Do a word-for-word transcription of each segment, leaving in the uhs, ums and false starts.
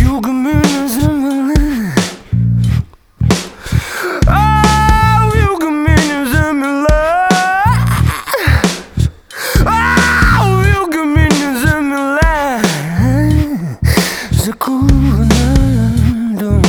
вьюгами не замела, а вьюгами не замела, а вьюгами не замела, закована дома.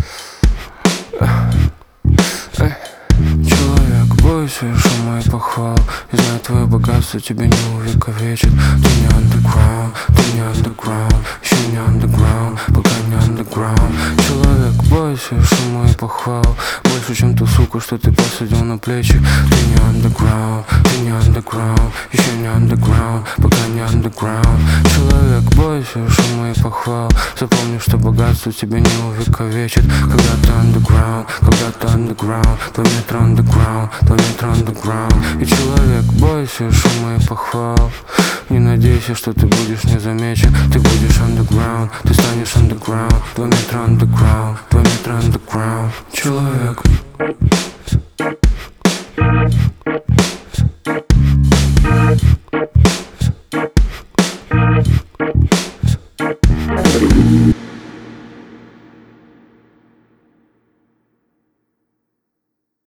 Человек, бойся шума и похвал, и знай, твое богатство тебе не увековечит. Ты не underground, ты не underground, еще не underground, пока не underground. Человек, бойся шума и похвал, больше, чем ту суку, что ты посадил на плечи. Ты не underground, ты не underground, еще не underground, пока не underground. Человек, бойся шума и похвал, запомни, что богатство тебе не увековечит. Когда ты underground, когда ты underground, твой метр underground, твой метр underground. И человек, бойся шума и похвал, не надейся, что ты будешь незамечен. Ты будешь underground, ты станешь underground, твой метр underground, твой метр underground. Человек.